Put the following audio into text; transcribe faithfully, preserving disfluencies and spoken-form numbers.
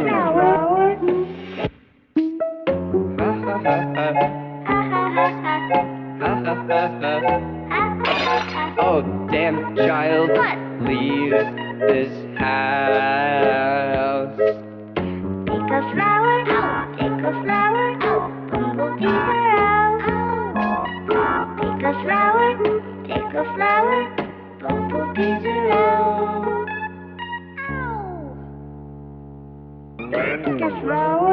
Oh, damn child, What? leave this house. Take a flower, take a flower, bumblebees are out. Take a flower, take a flower, bumblebees are out. Take a flower.